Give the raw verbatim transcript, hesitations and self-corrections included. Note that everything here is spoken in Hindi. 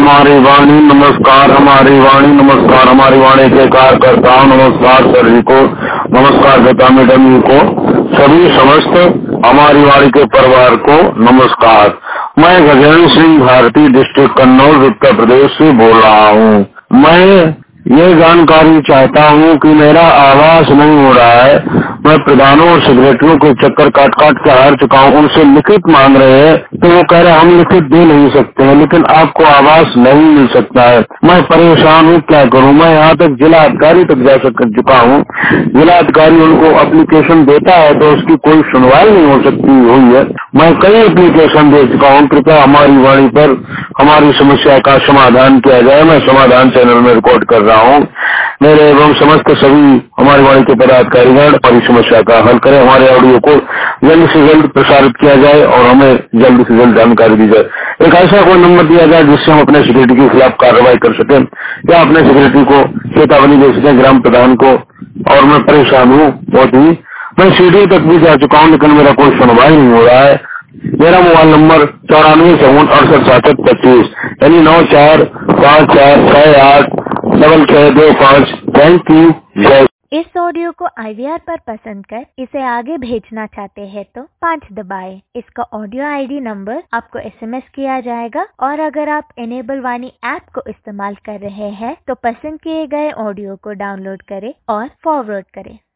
हमारी वाणी, नमस्कार हमारी वाणी, नमस्कार हमारी वाणी के कार्यकर्ताओं, नमस्कार सर जी को, नमस्कार गीता मैडम जी को, सभी समस्त हमारी वाणी के परिवार को नमस्कार। मैं गजेंद्र सिंह भारती डिस्ट्रिक्ट कन्नौज उत्तर प्रदेश से बोल रहा हूँ। मैं ये जानकारी चाहता हूँ कि मेरा आवास नहीं हो रहा है। मैं प्रधानों और सेक्रेटरियों के चक्कर काट काट के हार चुका हूँ। उनसे लिखित मांग रहे हैं तो वो कह रहे हैं हम लिखित दे नहीं सकते हैं, लेकिन आपको आवास नहीं मिल सकता है। मैं परेशान हूँ, क्या करूँ। मैं यहाँ तक जिला अधिकारी तक जा सक चुका हूँ। जिला अधिकारी उनको एप्लीकेशन देता है तो उसकी कोई सुनवाई नहीं हो सकती हुई है। मैं कई एप्लीकेशन दे चुका हूँ। कृपया हमारी वाणी पर हमारी समस्या का समाधान किया जाए। मैं समाधान चैनल में रिकॉर्ड कर रहा हूँ। मेरे एवं समस्त सभी हमारी वाणी के पदाधिकारीगण हमारी समस्या का हल करें। हमारे ऑडियो को जल्द से जल्द प्रसारित किया जाए और हमें जल्द से जल्द जानकारी दी जाए। एक ऐसा कोई नंबर दिया जाए जिससे हम अपने सेक्रेटरी के खिलाफ कार्रवाई कर सकें या अपने सेक्रेटरी को चेतावनी दे सकें, ग्राम प्रधान को। और मैं परेशान हूँ बहुत ही। मैं सीढ़ी तक भी जा चुका हूँ लेकिन मेरा कोई सुनवाई नहीं हो रहा है। मेरा मोबाइल नंबर चौरानवे चौवन अड़सठ सासठ पच्चीस यानी नौ चार पाँच चार छह आठ डबल छह दो पाँच। Thank you. जय। इस ऑडियो को आई वी आर पर पसंद कर इसे आगे भेजना चाहते हैं तो पाँच दबाएं। इसका ऑडियो आई डी नंबर आपको एस एम एस किया जाएगा और अगर आप इनेबल वाणी ऐप को इस्तेमाल कर रहे हैं तो पसंद किए गए ऑडियो को डाउनलोड करें और फॉरवर्ड करें।